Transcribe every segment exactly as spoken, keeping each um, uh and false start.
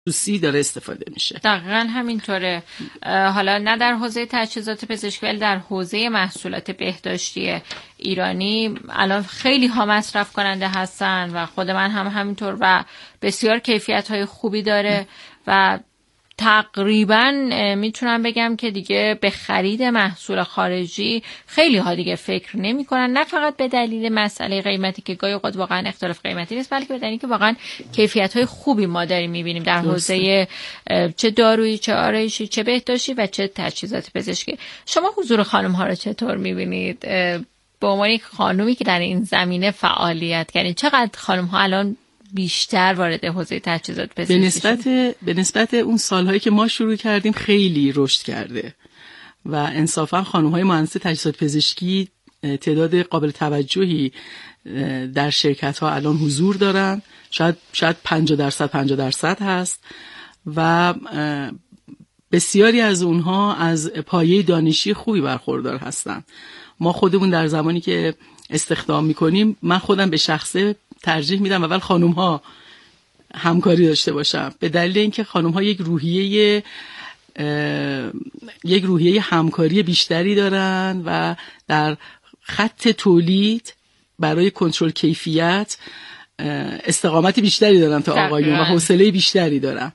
خصوصی داره استفاده میشه. دقیقاً همینطوره. حالا نه در حوزه تجهیزات پزشکی ولی در حوزه محصولات بهداشتی ایرانی الان خیلی ها مصرف کننده هستن و خود من هم همینطور و بسیار کیفیت‌های خوبی داره و تقریبا میتونم بگم که دیگه به خرید محصول خارجی خیلی ها دیگه فکر نمی کنن، نه فقط به دلیل مسئله قیمتی که گاهی اوقات واقعا اختلاف قیمتی نیست، بلکه به دلیلی که واقعا کیفیت های خوبی ما داریم میبینیم در حوزه چه دارویی، چه آرایشی، چه بهداشتی و چه تجهیزات پزشکی. شما حضور خانم ها رو چطور میبینید به عنوان یک خانومی که در این زمینه فعالیت کردین؟ چقدر خانم ها الان بیشتر وارد حوزه تجهیزات پزشکی به نسبت به نسبت اون سالهایی که ما شروع کردیم خیلی رشد کرده و انصافا خانم‌های مهندس تجهیزات پزشکی تعداد قابل توجهی در شرکت‌ها الان حضور دارن. شاید شاید پنجاه درصد پنجاه درصد هست و بسیاری از اونها از پایه دانشی خوبی برخوردار هستن. ما خودمون در زمانی که استخدام می‌کنیم، من خودم به شخصه ترجیح میدم اول خانوم ها همکاری داشته باشم، به دلیل اینکه خانوم ها یک روحیه یک روحیه همکاری بیشتری دارن و در خط تولید برای کنترل کیفیت استقامت بیشتری دارن تا آقایون و حوصله بیشتری دارن.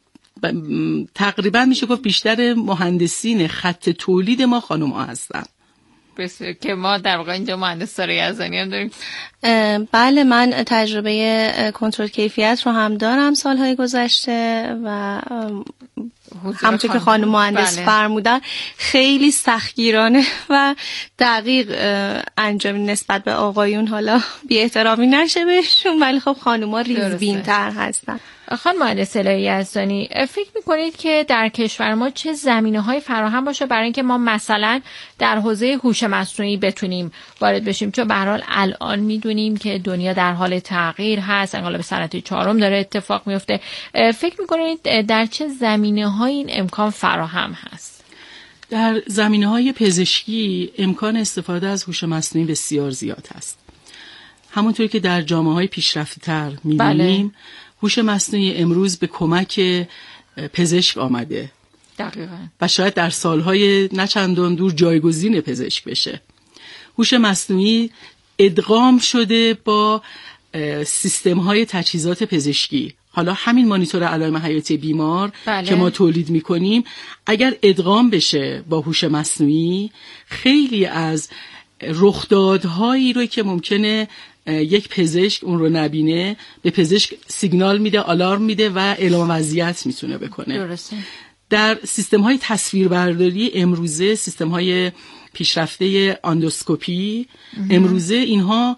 تقریبا میشه گفت بیشتر مهندسین خط تولید ما خانوم ها هستن. بسیار که ما در واقع اینجا مهندس سارا یزدانی هم داریم. بله، من تجربه کنترل کیفیت رو هم دارم سالهای گذشته و همونطور که خانم مهندس بله. فرمودن خیلی سختگیرانه و دقیق انجام نسبت به آقایون. حالا بی احترامی نشه بهشون ولی خب خانوما ریزبین تر هستن. خانم مهندس یزدانی، فکر میکنید که در کشور ما چه زمینه‌های فراهم باشه برای اینکه ما مثلا در حوزه هوش مصنوعی بتونیم وارد بشیم؟ چون به هر حال الان میدونیم که دنیا در حال تغییر هست، انقلاب صنعتی چهارم داره اتفاق میفته. فکر میکنید در چه زمینه‌های این امکان فراهم هست؟ در زمینه‌های پزشکی امکان استفاده از هوش مصنوعی بسیار زیاد هست. همونطوری که در جامعه‌های پیشرفته‌تر می‌بینیم، بله. هوش مصنوعی امروز به کمک پزشک آمده. دقیقاً. و شاید در سالهای نچندان دور جایگزین پزشک بشه. هوش مصنوعی ادغام شده با سیستم‌های تجهیزات پزشکی. حالا همین مانیتور علائم حیاتی بیمار بله. که ما تولید می‌کنیم اگر ادغام بشه با هوش مصنوعی، خیلی از رخدادهایی رو که ممکنه یک پزشک اون رو نبینه به پزشک سیگنال میده، آلارم میده و اعلام وضعیت میتونه بکنه. درسته. در سیستم‌های تصویربرداری امروزه، سیستم‌های پیشرفته اندوسکوپی امروزه، اینها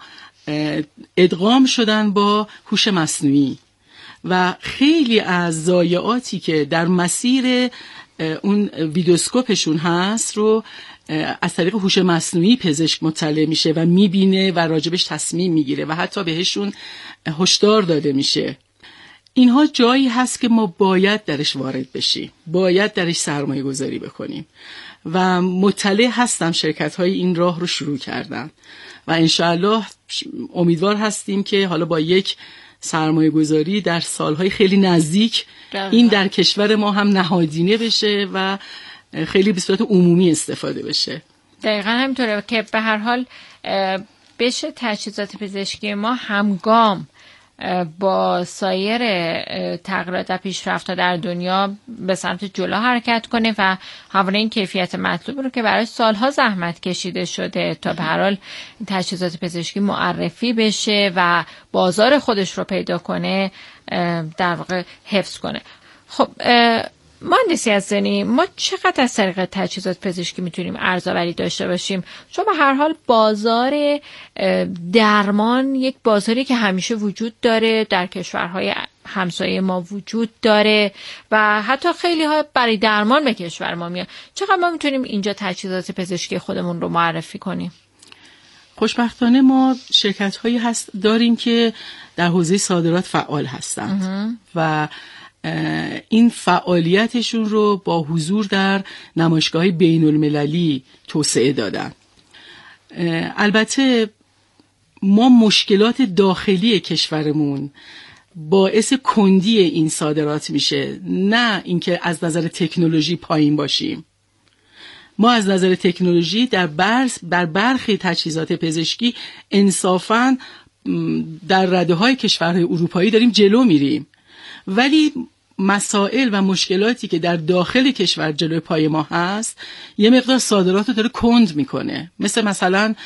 ادغام شدن با هوش مصنوعی و خیلی از ضایعاتی که در مسیر اون ویدیوسکوپشون هست رو از طریق هوش مصنوعی پزشک مطلع میشه و میبینه و راجبش تصمیم میگیره و حتی بهشون هشدار داده میشه. اینها جایی هست که ما باید درش وارد بشیم، باید درش سرمایه گذاری بکنیم و مطلع هستم شرکت های این راه رو شروع کردن و انشاءالله امیدوار هستیم که حالا با یک سرمایه گذاری در سالهای خیلی نزدیک این در کشور ما هم نهادینه بشه و خیلی به صورت عمومی استفاده بشه. دقیقاً همینطوره که به هر حال بشه تجهیزات پزشکی ما همگام با سایر تغییرات و پیشرفت‌ها در دنیا به سمت جلو حرکت کنه و همون این کیفیت مطلوب رو که برای سالها زحمت کشیده شده تا به هر حال تجهیزات پزشکی معرفی بشه و بازار خودش رو پیدا کنه در واقع حفظ کنه. خب مهندس یزدانی، ما چقدر از طریق تجهیزات پزشکی میتونیم ارزآوری داشته باشیم؟ چون به هر حال بازار درمان یک بازاری که همیشه وجود داره، در کشورهای همسایه ما وجود داره و حتی خیلی ها برای درمان به کشور ما میاد. چقدر ما میتونیم اینجا تجهیزات پزشکی خودمون رو معرفی کنیم؟ خوشبختانه ما شرکت هایی هست داریم که در حوزه صادرات فعال هستند و این فعالیتشون رو با حضور در نمایشگاه‌های بین المللی توسعه دادن. البته ما مشکلات داخلی کشورمون باعث کندی این صادرات میشه، نه اینکه از نظر تکنولوژی پایین باشیم. ما از نظر تکنولوژی در برس در برخی تجهیزات پزشکی انصافاً در رده‌های کشورهای اروپایی داریم جلو میریم، ولی مسائل و مشکلاتی که در داخل کشور جلوی پای ما هست یه مقدار صادرات رو داره کند میکنه، مثل مثلا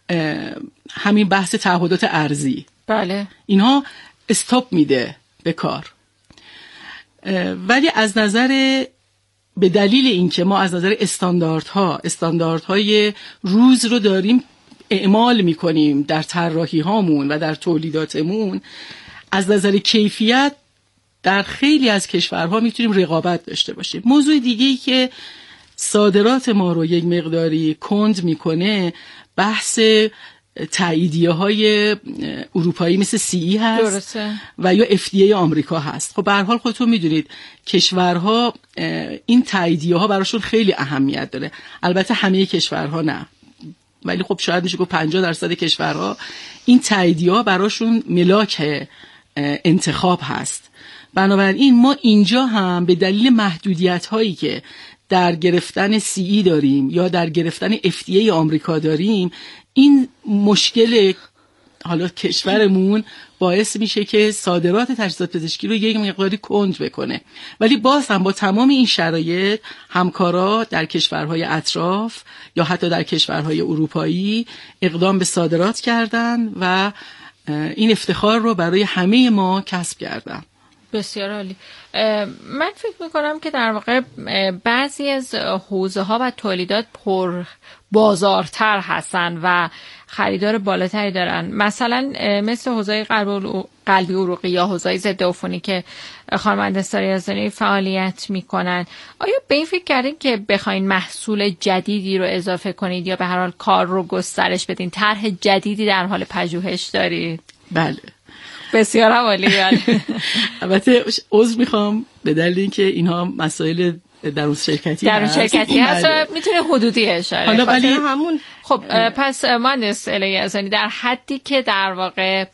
همین بحث تعهدات ارزی. بله، اینها استاپ میده به کار. ولی از نظر به دلیل اینکه ما از نظر استانداردها استانداردهای روز رو داریم اعمال میکنیم در طراحی هامون و در تولیداتمون، از نظر کیفیت در خیلی از کشورها میتونیم رقابت داشته باشیم. موضوع دیگه‌ای که صادرات ما رو یک مقداری کند میکنه بحث تاییدیه های اروپایی مثل سی ای هست. درسته. و یا اف دی ای آمریکا هست. خب به هر حال خودتون میدونید کشورها این تاییدیه ها براشون خیلی اهمیت داره. البته همه کشورها نه، ولی خب شاید میشه که پنجاه درصد کشورها این تاییدیه ها براشون ملاک انتخاب هست. بنابراین ما اینجا هم به دلیل محدودیت هایی که در گرفتن سی ای داریم یا در گرفتن اف دی ای آمریکا داریم، این مشکل حالا کشورمون باعث میشه که صادرات تجهیزات پزشکی رو یک مقداری کند بکنه. ولی باز هم با تمام این شرایط همکارا در کشورهای اطراف یا حتی در کشورهای اروپایی اقدام به صادرات کردن و این افتخار رو برای همه ما کسب کردن. بسیار عالی. من فکر میکنم که در واقع بعضی از حوزه ها و تولیدات پر بازارتر هستن و خریدار بالاتری دارن، مثلا مثل حوزه قلبی عروقی یا حوزه ضد عفونی که خانم مهندس یزدانی فعالیت میکنن. آیا به این فکر کردین که بخواین محصول جدیدی رو اضافه کنید یا به هر حال کار رو گسترش بدین؟ طرح جدیدی در حال پژوهش دارید؟ بله، بسیار عالی. البته عذر میخوام به دلیل اینکه اینها مسائل در اون شرکتی در اون شرکتی هست و میتونه حدودی اشاره. حالا ولی همون خب پس مهندس یزدانی در حدی که در واقع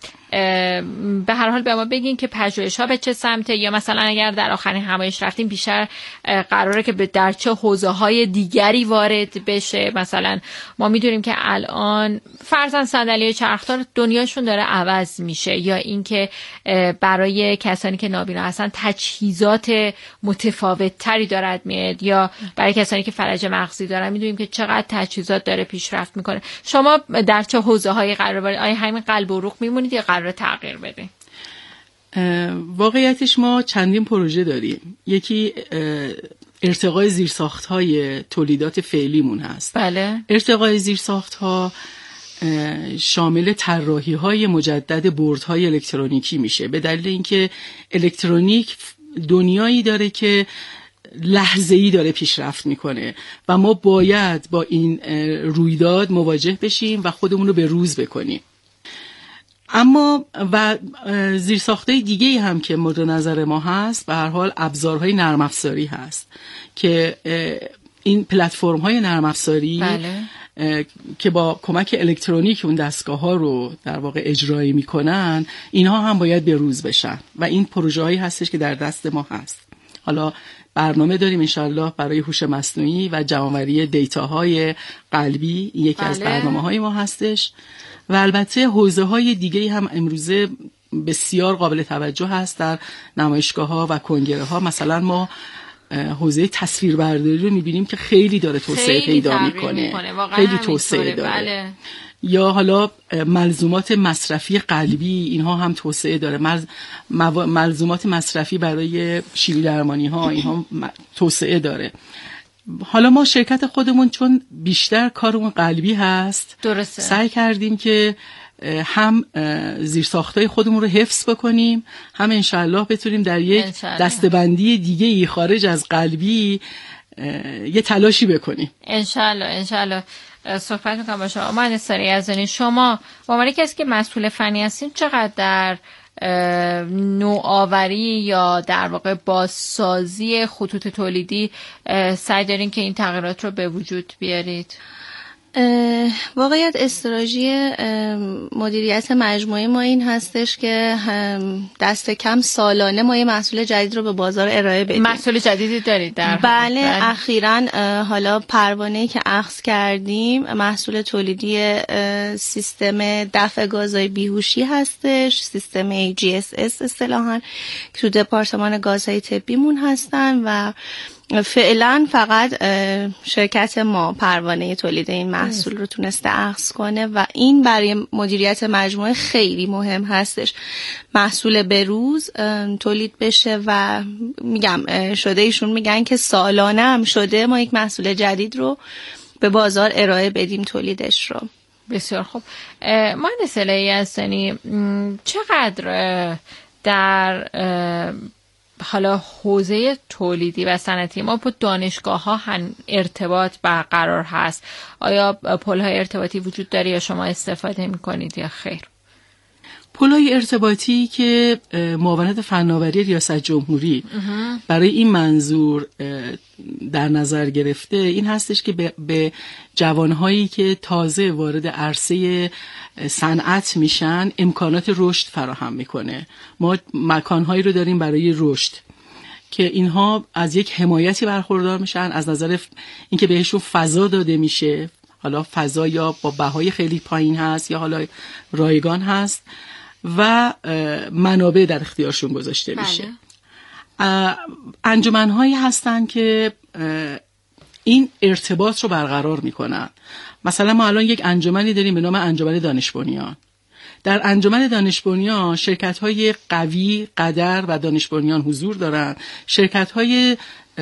به هر حال به ما بگین که پژوهش ها به چه سمته، یا مثلا اگر در آخرین همایش رفتیم بیشتر قراره که در چه حوزه های دیگری وارد بشه. مثلا ما میدونیم که الان فرضاً صندلی چرخدار دنیاشون داره عوض میشه، یا اینکه برای کسانی که نابینا هستن تجهیزات متفاوت تری دارد میاد، یا برای کسانی که فلج مغزی دارن میدونیم که چقدر تجهیزات داره پیشرفت میکنه. شما در چه حوزه هایی قراره، آیا همین قلب و عروق میمونید یا قراره تغییر بده؟ واقعیتش ما چندین پروژه داریم. یکی ارتقای زیرساخت‌های تولیدات فعلیمون هست. بله. ارتقای زیرساخت‌ها شامل طراحی‌های مجدد بردهای الکترونیکی میشه، به دلیل اینکه الکترونیک دنیایی داره که لحظه‌ای داره پیشرفت میکنه و ما باید با این رویداد مواجه بشیم و خودمون رو به روز بکنیم. اما و زیرساخت‌های دیگه‌ای هم که مورد نظر ما هست به هر حال ابزارهای نرم افزاری هست که این پلتفرم‌های نرم افزاری بله. که با کمک الکترونیک اون دستگاه‌ها رو در واقع اجرایی میکنن، اینها هم باید به روز بشن و این پروژه‌هایی هستش که در دست ما هست. حالا برنامه داریم انشالله برای هوش مصنوعی و جمع‌آوری دیتاهای قلبی، یکی بله. از برنامه‌های ما هستش. و البته حوزه‌های دیگه‌ای هم امروزه بسیار قابل توجه هست در نمایشگاه‌ها و کنگره‌ها. مثلا ما حوزه تصویربرداری رو می‌بینیم که خیلی داره توسعه پیدا می‌کنه، خیلی توسعه داره. بله. یا حالا ملزومات مصرفی قلبی، اینها هم توسعه داره. ملز... مو... ملزومات مصرفی برای شیمی درمانی ها، اینها توسعه داره. حالا ما شرکت خودمون چون بیشتر کارمون قلبی هست، درسته. سعی کردیم که هم زیرساختای خودمون رو حفظ بکنیم، هم انشالله بتونیم در یک دستبندی دیگه ای خارج از قلبی یه تلاشی بکنیم. انشالله انشالله. صحبت میکنم با شما مهندس یزدانی. شما با عنوان کسی که مسئول فنی هستین چقدر در نوآوری یا در واقع بازسازی خطوط تولیدی سعی دارین که این تغییرات رو به وجود بیارید؟ واقعیت استراتژی مدیریت مجموعه ما این هستش که دست کم سالانه ما یه محصول جدید رو به بازار ارائه بدیم. محصول جدیدی دارید در بله, بله. اخیراً حالا پروانه‌ای که اخذ کردیم محصول تولیدی سیستم دفع گازهای بیهوشی هستش، سیستم ای جی اس اس اصطلاحاً که تو دپارتمان گازهای طبیمون هستن و فعلا فقط شرکت ما پروانه تولید این محصول رو تونسته اخذ کنه و این برای مدیریت مجموعه خیلی مهم هستش. محصول به روز تولید بشه و میگم شده ایشون میگن که سالانه هم شده ما یک محصول جدید رو به بازار ارائه بدیم تولیدش رو. بسیار خوب. مهندس یزدانی، چقدر در حالا حوزه تولیدی و صنعتی ما با دانشگاه ها ارتباط برقرار هست؟ آیا پل‌های ارتباطی وجود داره یا شما استفاده می‌کنید یا خیر؟ پل‌های ارتباطی که معاونت فناوری ریاست جمهوری برای این منظور در نظر گرفته این هستش که به جوانهایی که تازه وارد عرصه صنعت میشن امکانات رشد فراهم میکنه. ما مکانهایی رو داریم برای رشد که اینها از یک حمایتی برخوردار میشن از نظر اینکه بهشون فضا داده میشه، حالا فضا یا با بهای خیلی پایین هست یا حالا رایگان هست و منابع در اختیارشون گذاشته میشه. انجمن‌هایی هستن که این ارتباط رو برقرار میکنن. مثلا ما الان یک انجمنی داریم به نام انجمن دانش بنیان. در انجمن دانش بنیان شرکت‌های قوی، قدر و دانش بنیان حضور دارن. شرکت‌های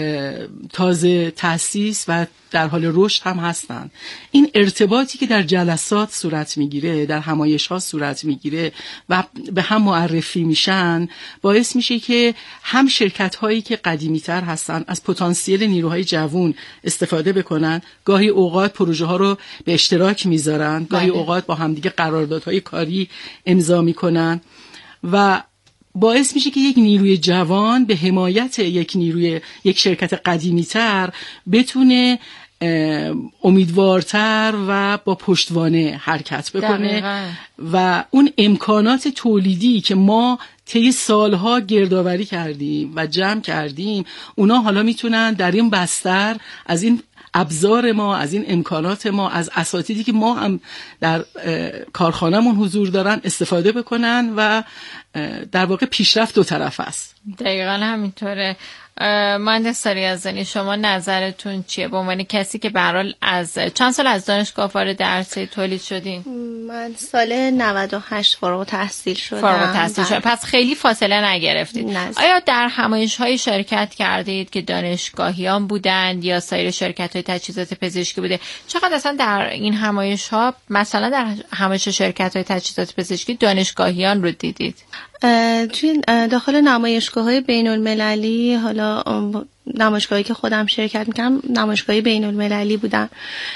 تازه تأسیس و در حال رشد هم هستن. این ارتباطی که در جلسات صورت میگیره، در همایش‌ها صورت میگیره و به هم معرفی میشن، باعث میشه که هم شرکت‌هایی که قدیمی‌تر هستن از پتانسیل نیروهای جوان استفاده بکنن، گاهی اوقات پروژه‌ها رو به اشتراک میذارن، گاهی اوقات با همدیگه قراردادهای کاری امضا میکنن و باعث میشه که یک نیروی جوان به حمایت یک نیروی یک شرکت قدیمی‌تر بتونه امیدوارتر و با پشتوانه حرکت بکنه دقیقا. و اون امکانات تولیدی که ما طی سالها گردآوری کردیم و جمع کردیم اونا حالا میتونن در این بستر از این ابزار ما، از این امکانات ما، از اساتیدی که ما هم در کارخانه‌مون حضور دارن استفاده بکنن و در واقع پیشرفت دو طرف است. دقیقاً همینطوره. مهندس یزدانی، شما نظرتون چیه به عنوان کسی که به هر حال از چند سال از دانشگاه وارد عرصه تولید شدین؟ من سال نود و هشت فارغ التحصیل شدم. فارغ التحصیل شدم. پس خیلی فاصله نگرفتید. نزد. آیا در همایش‌های شرکت کردید که دانشگاهیان بودند یا سایر شرکت‌های تجهیزات پزشکی بوده؟ چقدر اصلا در این همایش‌ها، مثلا در همایش شرکت‌های تجهیزات پزشکی، دانشگاهیان رو دیدید؟ توی داخل نمایشگاه‌های بین‌المللی، حالا نمایشگاهی که خودم شرکت می‌کردم نمایشگاهی بین‌المللی بودن،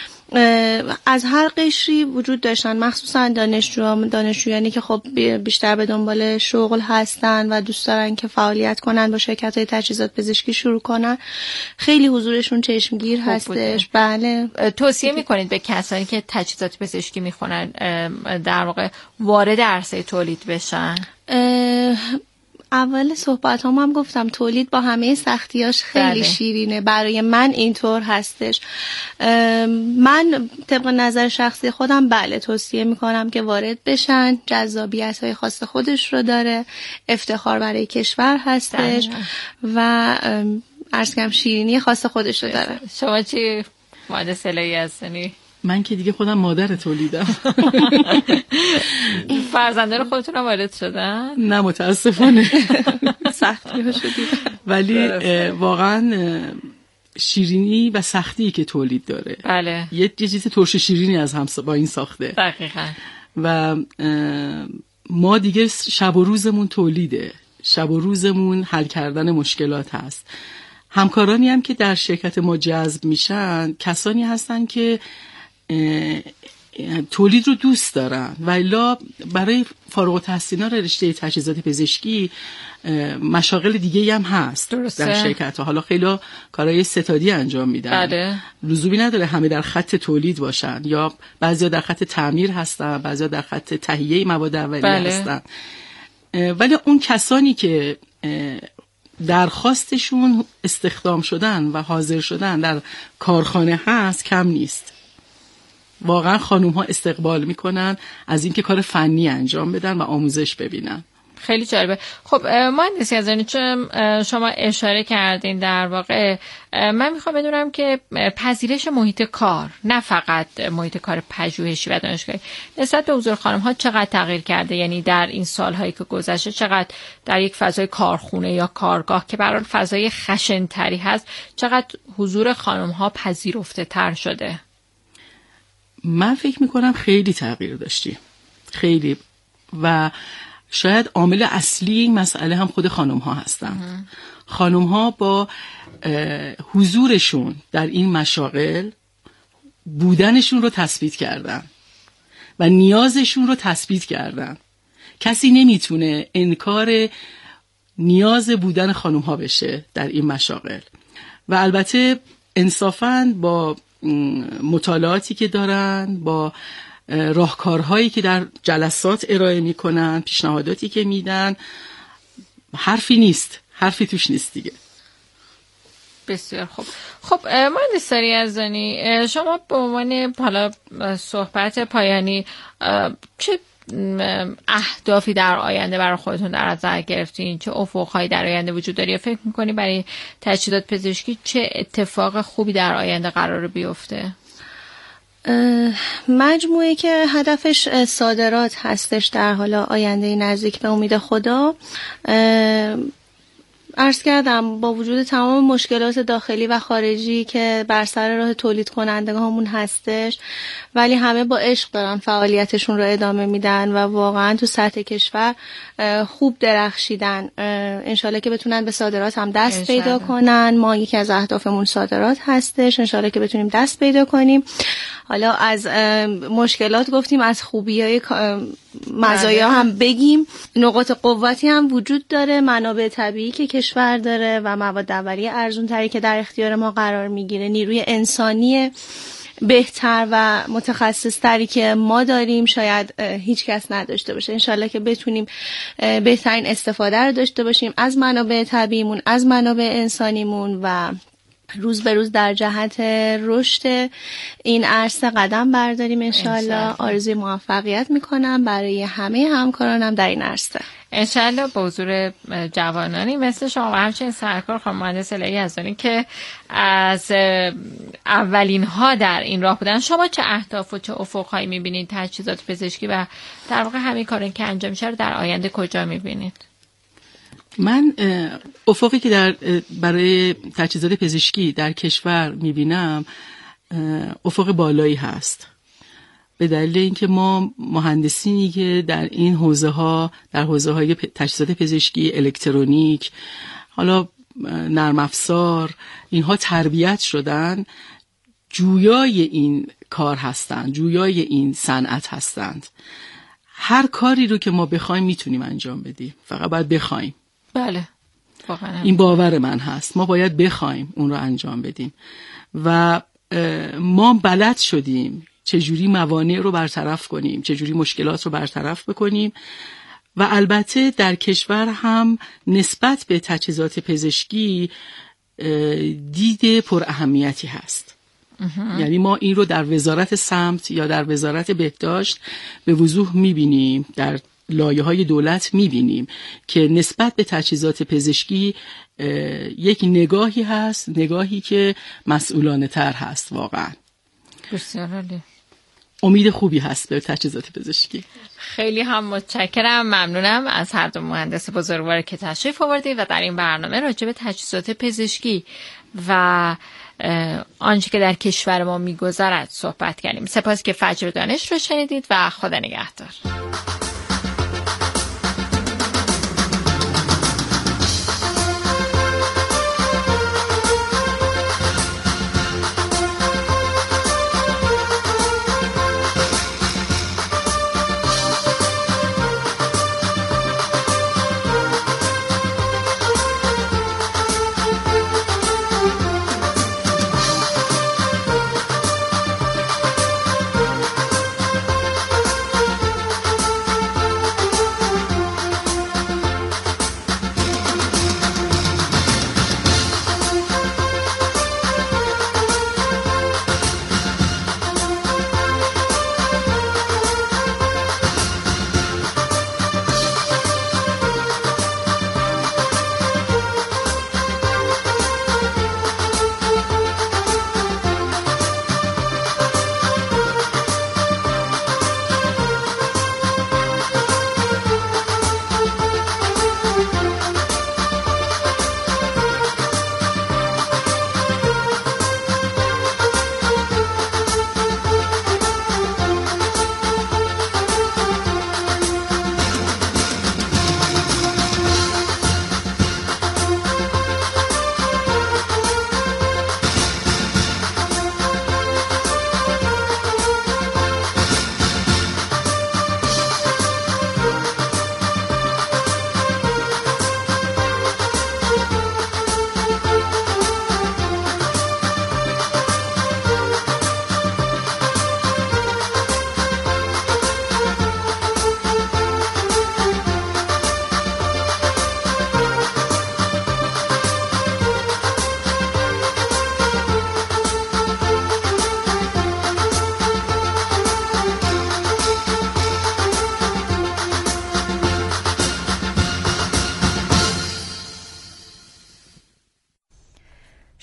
از هر قشری وجود داشتن، مخصوصا دانشجویان دانشجویانی که خب بیشتر به دنبال شغل هستن و دوست دارن که فعالیت کنن، با شرکت‌های تجهیزات پزشکی شروع کنن، خیلی حضورشون چشمگیر هستش. بله. توصیه میکنید به کسانی که تجهیزات پزشکی میخونن در واقع وارد عرصه تولید بشن؟ اول صحبت هم, هم گفتم تولید با همه سختیاش خیلی بله. شیرینه. برای من اینطور هستش. من طبق نظر شخصی خودم بله توصیه میکنم که وارد بشن. جذابیت های خاص خودش رو داره، افتخار برای کشور هستش بله. و عرض کنم شیرینی خاص خودش رو داره. شما چی مهندس یزدانی؟ من که دیگه خودم مادر تولیدم. فرزنده رو خودتون هم وارد شدن؟ نه متاسفانه. سختی ها شدید. ولی واقعا شیرینی و سختی که تولید داره. بله. یه چیز ترش شیرینی از هم با این ساخته. دقیقاً. و ما دیگه شب و روزمون تولیده. شب و روزمون حل کردن مشکلات هست. همکارانی هم که در شرکت ما جذب میشن کسانی هستن که تولید رو دوست دارن و الا برای فارغ التحصیلان رشته تجهیزات پزشکی مشاغل دیگه هم هست درسته. در شرکت ها حالا خیلی کارهای ستادی انجام میدن بله. لزومی نداره همه در خط تولید باشن یا بعضیا در خط تعمیر هستن بعضیا در خط تهیه مواد اولیه بله. هستن ولی اون کسانی که درخواستشون استخدام شدن و حاضر شدن در کارخانه هست کم نیست. واقعا خانوم ها استقبال میکنن از اینکه کار فنی انجام بدن و آموزش ببینن. خیلی جالبه. خب مهندسی ازانی چون شما اشاره کردین در واقع من میخوام بدونم که پذیرش محیط کار نه فقط محیط کار پژوهشی و دانشگاهی نسبت به حضور خانم ها چقدر تغییر کرده، یعنی در این سالهایی که گذشته چقدر در یک فضای کارخونه یا کارگاه که برای فضای خشن‌تری هست چقدر حضور خانم ها پذیرفته تر شده؟ من فکر میکنم خیلی تغییر داشتی خیلی و شاید عامل اصلی این مسئله هم خود خانم ها هستند. خانم ها با حضورشون در این مشاغل بودنشون رو تثبیت کردن و نیازشون رو تثبیت کردن. کسی نمیتونه انکار نیاز بودن خانم ها بشه در این مشاغل و البته انصافاً با مطالعاتی که دارن با راهکارهایی که در جلسات ارائه میکنن پیشنهاداتی که میدن حرفی نیست حرفی توش نیست دیگه. بسیار خوب. خب مهندس ریاضانی شما به عنوان حالا صحبت پایانی چه اهدافی در آینده برای خودتون در نظر گرفتین؟ چه افق‌هایی در آینده وجود داره؟ فکر می‌کنی برای تجهیزات پزشکی چه اتفاق خوبی در آینده قراره بیفته؟ مجموعه که هدفش صادرات هستش در حالا آینده نزدیک به امید خدا. عرض کردم با وجود تمام مشکلات داخلی و خارجی که بر سر راه تولید کنندگانمون هستش ولی همه با عشق دارن فعالیتشون رو ادامه میدن و واقعا تو سطح کشور خوب درخشیدن. انشالله که بتونن به صادرات هم دست پیدا کنن. ما یکی از اهدافمون صادرات هستش، انشالله که بتونیم دست پیدا کنیم. حالا از مشکلات گفتیم، از خوبی‌های مزایا هم بگیم. نقاط قوتی هم وجود داره، منابع طبیعی که کشور داره و مواد اولیه ارزون تری که در اختیار ما قرار میگیره، نیروی انسانی بهتر و متخصص تری که ما داریم شاید هیچ کس نداشته باشه. انشالله که بتونیم بهترین استفاده رو داشته باشیم از منابع طبیعیمون، از منابع انسانیمون و روز به روز در جهت رشد این عرصه قدم برداریم. انشالله آرزوی موفقیت میکنم برای همه همکارانم در این عرصه. انشالله با حضور جوانانی مثل شما و همچنین سرکار خانم مهندس یزدانی که از اولین ها در این راه بودن. شما چه اهداف و چه افق‌هایی میبینید تجهیزات پزشکی و در واقع همین کاری که انجام میشه رو در آینده کجا میبینید؟ من افقی که در برای تجهیزات پزشکی در کشور میبینم افق بالایی هست، به دلیل اینکه ما مهندسینی که در این حوزه ها در حوزه های تجهیزات پزشکی، الکترونیک، حالا نرم افزار، اینها تربیت شدن، جویای این کار هستند، جویای این صنعت هستند. هر کاری رو که ما بخوایم میتونیم انجام بدیم، فقط باید بخوایم. بله واقعا این باور من هست، ما باید بخوایم اون رو انجام بدیم و ما بلد شدیم چجوری موانع رو برطرف کنیم، چجوری مشکلات رو برطرف بکنیم و البته در کشور هم نسبت به تجهیزات پزشکی دید پر اهمیتی هست. یعنی ما این رو در وزارت سمت یا در وزارت بهداشت به وضوح میبینیم، در لایه‌های دولت می‌بینیم که نسبت به تجهیزات پزشکی یک نگاهی هست، نگاهی که مسئولانه تر هست. واقعا بسیار عالی. امید خوبی هست به تجهیزات پزشکی. خیلی هم متشکرم، ممنونم از هر دو مهندس بزرگوار که تشریف آوردید و در این برنامه راجع به تجهیزات پزشکی و آنچه که در کشور ما می‌گذرد صحبت کردیم. سپاس که فجر دانش رو شنیدید و خدا نگهدار.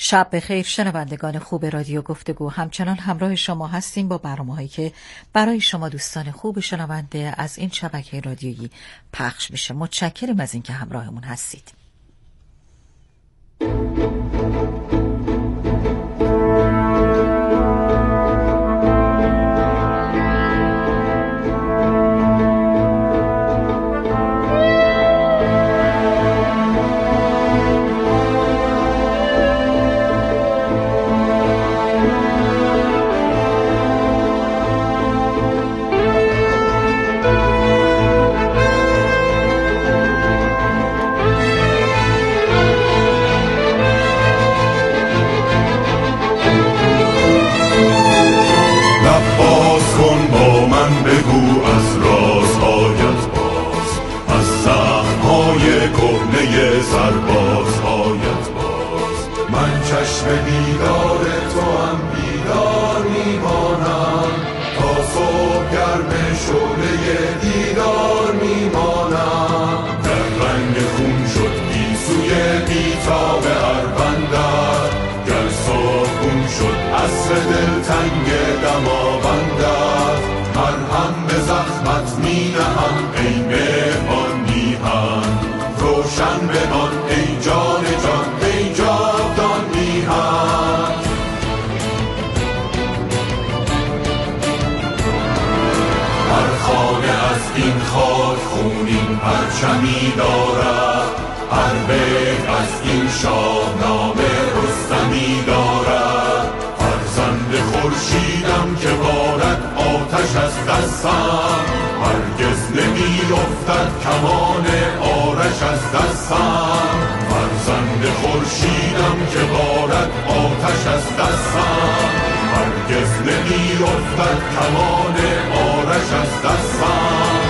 شب بخیر شنوندگان خوب رادیو گفتگو، همچنان همراه شما هستیم با برنامه‌هایی که برای شما دوستان خوب شنونده از این شبکه رادیویی پخش میشه. متشکریم از اینکه همراهمون هستید. پرچمی دارد هر بیت از این شاهنامه رستمی دارد. فرزند خورشیدم که بارد آتش از دستم، هرگز نمی افتد کمان آرش از دستم. فرزند خورشیدم که بارد آتش از دستم، هرگز نمی افتد کمان آرش از دستم.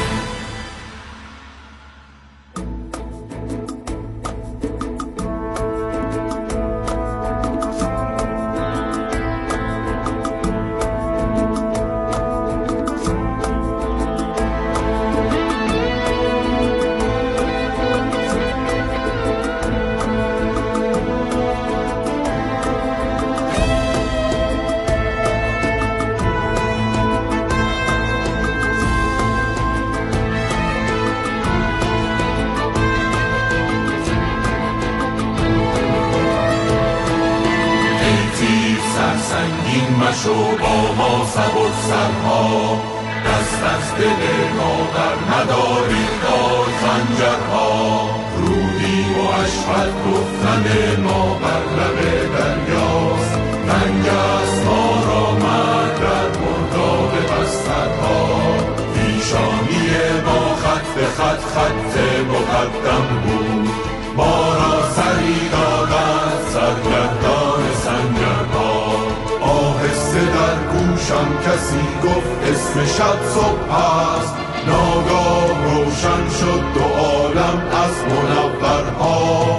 مشو با ما سبک سرها، دست از دل ما در مداری دار خنجرها. رودی و اشهد گفتن ما بر لب دریاست، رنگ است ما را مرد در مرداب بسترها. پیشانی ما خط به خط خط مقدم بود، ما را سری دادند سرگردان سنگرها. آهسته در گوشم کسی گفت اسم شب صبح است، ناگاه روشن شد دو عالم از منورها.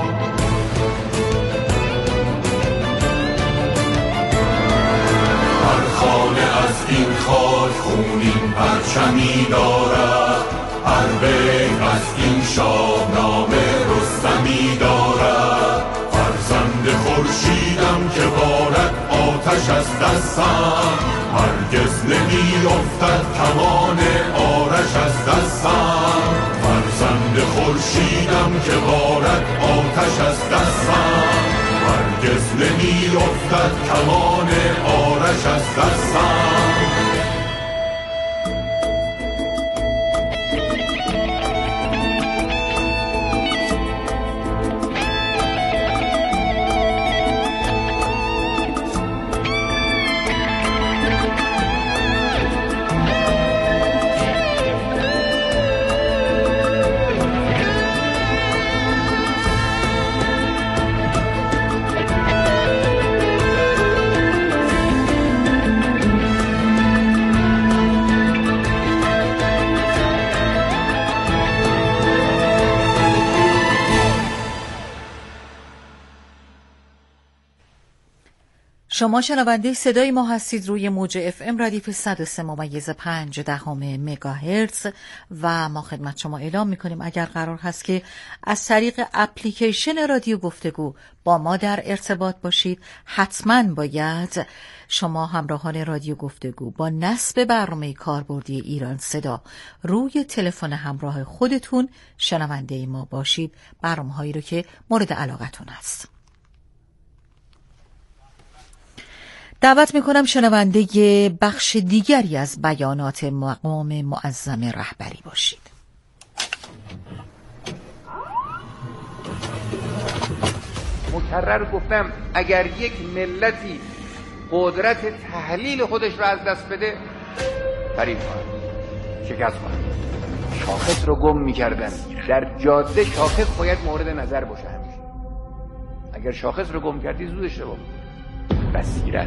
هر خانه از این خاک خونین پرچمی دارد، هر بیت از این شاهنامه رستمی دارد. فرزند خورشیدم که بارد آتش از دستم، هرگز نمی افتد کمان آرش از دستم. فرزند خورشیدم که بارد آتش از دستم، هرگز نمی افتد کمان آرش از دستم. شما شنونده صدای ما هستید روی موج اف ام ردیف صد و سه ممیز پنج دهم مگاهرتز و ما خدمت شما اعلام میکنیم اگر قرار هست که از طریق اپلیکیشن رادیو گفتگو با ما در ارتباط باشید، حتما باید شما همراهان رادیو گفتگو با نصب برنامه کاربردی ایران صدا روی تلفن همراه خودتون شنونده ما باشید، برنامه‌هایی رو که مورد علاقتون هست. دعوت میکنم شنونده بخش دیگری از بیانات مقام معظم رهبری باشید. مکرر گفتم اگر یک ملتی قدرت تحلیل خودش را از دست بده، فریب خواهد، شکست خواهد. شاخص رو گم میکردن. در جاده شاخص باید مورد نظر باشه همیشه. اگر شاخص رو گم کردی زود اشتباه. بصیرت.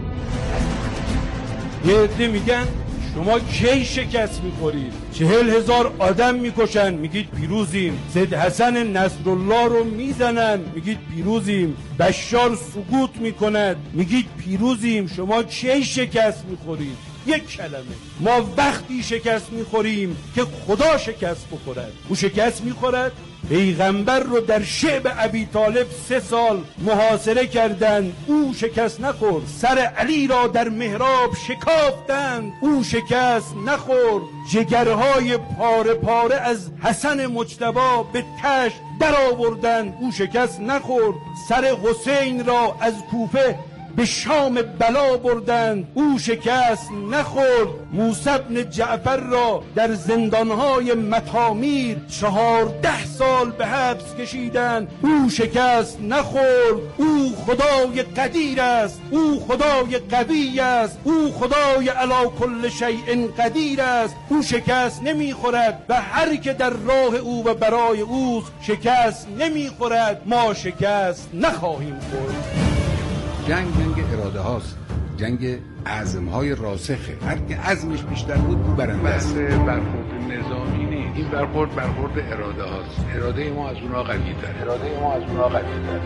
یه عده میگن شما کی شکست میخورید؟ چهل هزار آدم میکشن میگید پیروزیم. سید حسن نصرالله رو میزنن میگید پیروزیم. بشار سقوط میکند میگید پیروزیم. شما کی شکست میخورید؟ یک کلمه. ما وقتی شکست میخوریم که خدا شکست بخورد. او شکست میخورد. پیغمبر رو در شعب ابی طالب سه سال محاصره کردند، او شکست نخورد. سر علی را در محراب شکافتند، او شکست نخورد. جگرهای پاره پاره از حسن مجتبی به تشت در آوردند، او شکست نخورد. سر حسین را از کوفه به شام بلا بردند، او شکست نخورد. موسی بن جعفر را در زندانهای مطامیر چهارده سال به حبس کشیدند، او شکست نخورد. او خدای قدیر است، او خدای قوی است، او خدای علی کل شیء قدیر است، او شکست نمیخورد و هر که در راه او و برای اوست شکست نمیخورد. ما شکست نخواهیم خورد. جنگ جنگ اراده هاست، جنگ عزم های راسخه. هر که عزمش بیشتر بود او برنده است. برخورد نظامی نیست، این برخورد برخورد اراده هاست. اراده ما از اونها قوی تر. اراده ما از اونها قوی تر.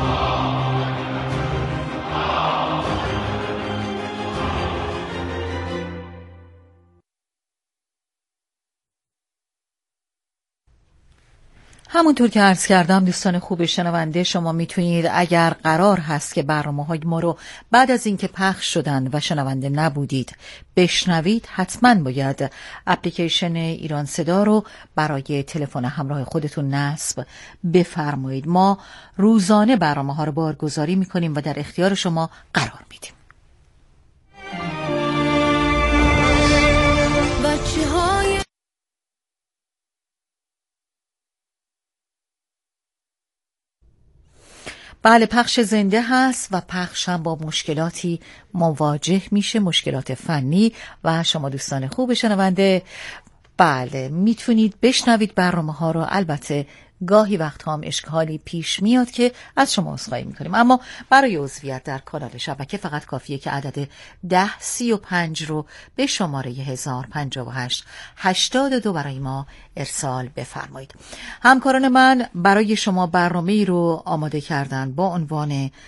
همونطور که عرض کردم دوستان خوب شنونده، شما میتونید اگر قرار هست که برنامه‌های ما رو بعد از اینکه پخش شدن و شنونده نبودید بشنوید، حتما باید اپلیکیشن ایران صدا رو برای تلفن همراه خودتون نصب بفرمایید. ما روزانه برنامه‌ها رو بارگذاری میکنیم و در اختیار شما قرار میدیم. بچه‌های بله، پخش زنده هست و پخش هم با مشکلاتی مواجه میشه، مشکلات فنی، و شما دوستان خوب شنونده بله میتونید بشنوید برنامه ها رو. البته گاهی وقت هم اشکالی پیش میاد که از شما عذرخواهی میکنیم، اما برای عضویت در کانال شبکه فقط کافیه که عدد ده سی و پنج رو به شماره هزار پنجاه و هشت هشتاد و دو برای ما ارسال بفرمایید. همکاران من برای شما برنامه‌ای رو آماده کردن با عنوان